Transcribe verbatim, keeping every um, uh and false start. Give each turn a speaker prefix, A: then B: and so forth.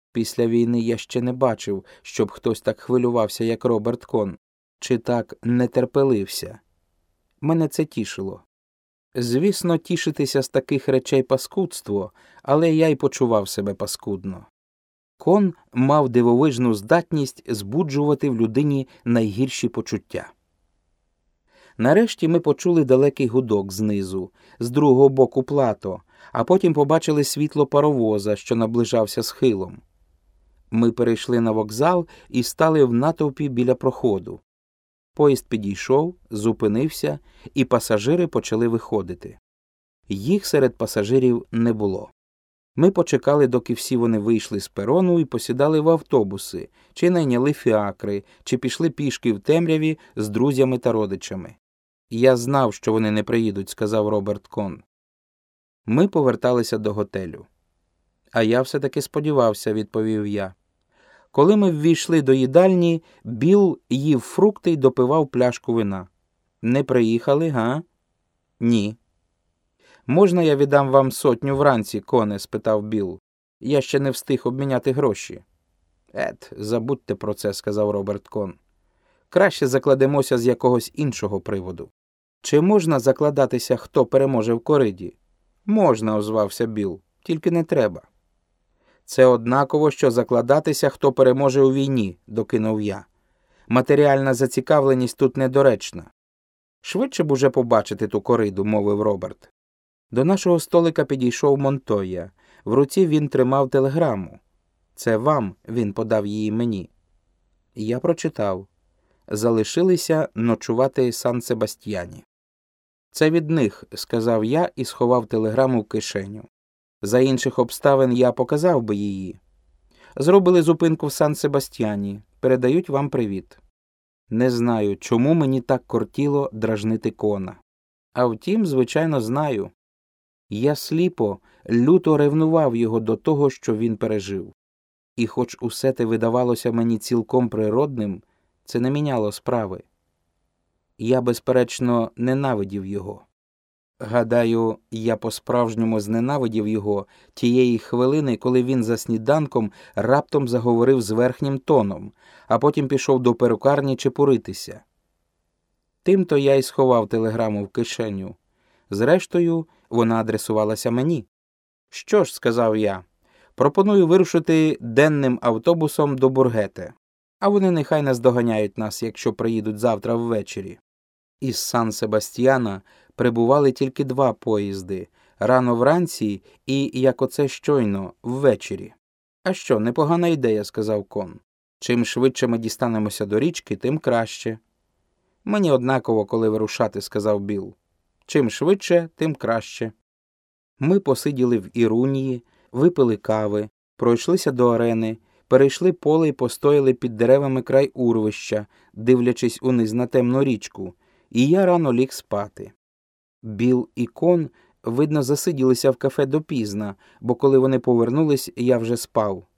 A: Після війни я ще не бачив, щоб хтось так хвилювався, як Роберт Кон, чи так нетерпелився. Мене це тішило. Звісно, тішитися з таких речей паскудство, але я й почував себе паскудно. Кон мав дивовижну здатність збуджувати в людині найгірші почуття. Нарешті ми почули далекий гудок знизу, з другого боку плато, а потім побачили світло паровоза, що наближався схилом. Ми перейшли на вокзал і стали в натовпі біля проходу. Поїзд підійшов, зупинився, і пасажири почали виходити. Їх серед пасажирів не було. Ми почекали, доки всі вони вийшли з перону і посідали в автобуси, чи найняли фіакри, чи пішли пішки в темряві з друзями та родичами. «Я знав, що вони не приїдуть», – сказав Роберт Кон. Ми поверталися до готелю. «А я все-таки сподівався», – відповів я. Коли ми ввійшли до їдальні, Білл їв фрукти й допивав пляшку вина. «Не приїхали, га?» «Ні». «Можна я віддам вам сотню вранці, Коне?» – спитав Білл. «Я ще не встиг обміняти гроші». «Ет, забудьте про це», – сказав Роберт Кон. «Краще закладемося з якогось іншого приводу». «Чи можна закладатися, хто переможе в кориді?» «Можна», – озвався Білл, – «тільки не треба». «Це однаково, що закладатися, хто переможе у війні», – докинув я. «Матеріальна зацікавленість тут недоречна». «Швидше б уже побачити ту кориду», – мовив Роберт. До нашого столика підійшов Монтойя. В руці він тримав телеграму. «Це вам», – він подав її мені. Я прочитав. «Залишилися ночувати Сан-Себастьяні». «Це від них», – сказав я і сховав телеграму в кишеню. За інших обставин я показав би її. «Зробили зупинку в Сан-Себастьяні. Передають вам привіт». Не знаю, чому мені так кортіло дражнити Кона. А втім, звичайно, знаю. Я сліпо, люто ревнував його до того, що він пережив. І хоч усе те видавалося мені цілком природним, це не міняло справи. Я, безперечно, ненавидів його. Гадаю, я по-справжньому зненавидів його тієї хвилини, коли він за сніданком раптом заговорив з верхнім тоном, а потім пішов до перукарні чепуритися. Тимто я й сховав телеграму в кишеню. Зрештою, вона адресувалася мені. «Що ж», – сказав я, – «пропоную вирушити денним автобусом до Бургете, а вони нехай наздоганяють нас, якщо приїдуть завтра ввечері». Із Сан-Себастьяна прибували тільки два поїзди – рано вранці і, як оце щойно, ввечері. «А що, непогана ідея», – сказав Кон. «Чим швидше ми дістанемося до річки, тим краще». «Мені однаково, коли вирушати», – сказав Білл. «Чим швидше, тим краще». Ми посиділи в Ірунії, випили кави, пройшлися до арени, перейшли поле і постояли під деревами край урвища, дивлячись униз на темну річку, і я рано ліг спати. Білл і Кон, видно, засиділися в кафе допізна, бо коли вони повернулись, я вже спав.